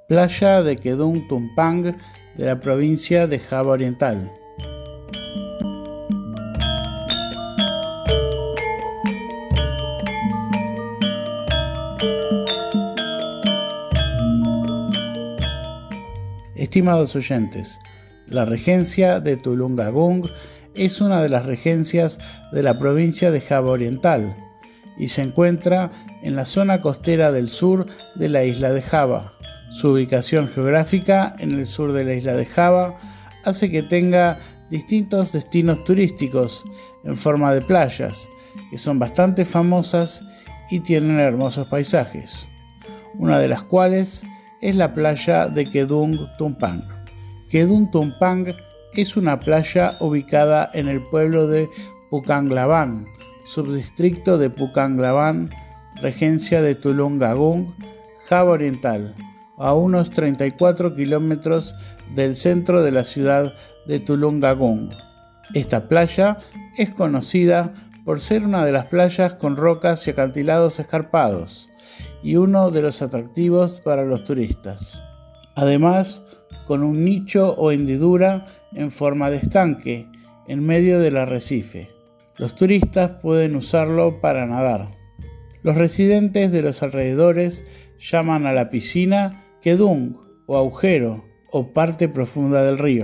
Playa de Kedung Tumpang de la provincia de Java Oriental. Estimados oyentes, la regencia de Tulungagung es una de las regencias de la provincia de Java Oriental y se encuentra en la zona costera del sur de la isla de Java. Su ubicación geográfica en el sur de la isla de Java hace que tenga distintos destinos turísticos en forma de playas, que son bastante famosas y tienen hermosos paisajes, una de las cuales es la playa de Kedung Tumpang. Kedung Tumpang es una playa ubicada en el pueblo de Pukanglaban, subdistrito de Pukanglaban, regencia de Tulungagung, Java Oriental, a unos 34 kilómetros del centro de la ciudad de Tulungagung. Esta playa es conocida por ser una de las playas con rocas y acantilados escarpados y uno de los atractivos para los turistas. Además, con un nicho o hendidura en forma de estanque en medio del arrecife. Los turistas pueden usarlo para nadar. Los residentes de los alrededores llaman a la piscina Kedung o agujero o parte profunda del río.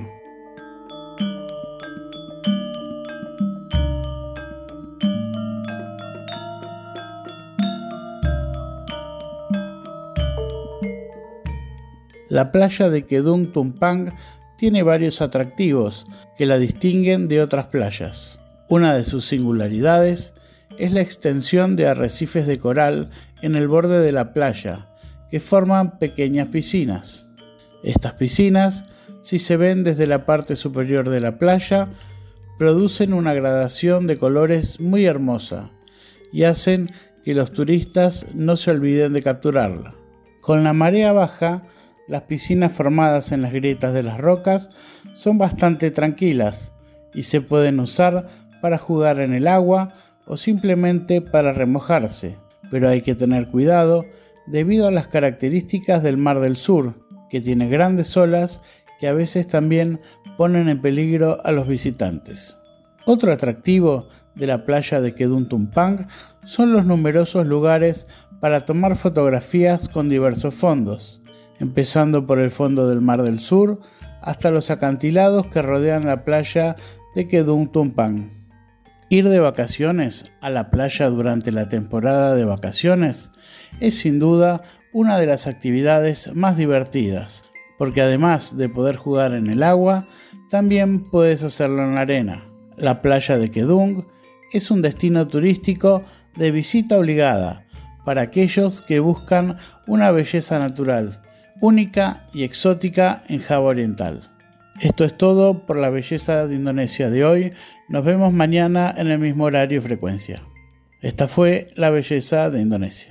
La playa de Kedung Tumpang tiene varios atractivos que la distinguen de otras playas. Una de sus singularidades es la extensión de arrecifes de coral en el borde de la playa, que forman pequeñas piscinas. Estas piscinas, si se ven desde la parte superior de la playa, producen una gradación de colores muy hermosa y hacen que los turistas no se olviden de capturarla. Con la marea baja, las piscinas formadas en las grietas de las rocas son bastante tranquilas y se pueden usar para jugar en el agua o simplemente para remojarse, pero hay que tener cuidado debido a las características del Mar del Sur, que tiene grandes olas que a veces también ponen en peligro a los visitantes. Otro atractivo de la playa de Kedung Tumpang son los numerosos lugares para tomar fotografías con diversos fondos, empezando por el fondo del Mar del Sur hasta los acantilados que rodean la playa de Kedung Tumpang. Ir de vacaciones a la playa durante la temporada de vacaciones es sin duda una de las actividades más divertidas, porque además de poder jugar en el agua, también puedes hacerlo en la arena. La playa de Kedung es un destino turístico de visita obligada para aquellos que buscan una belleza natural, única y exótica en Java Oriental. Esto es todo por la belleza de Indonesia de hoy. Nos vemos mañana en el mismo horario y frecuencia. Esta fue la belleza de Indonesia.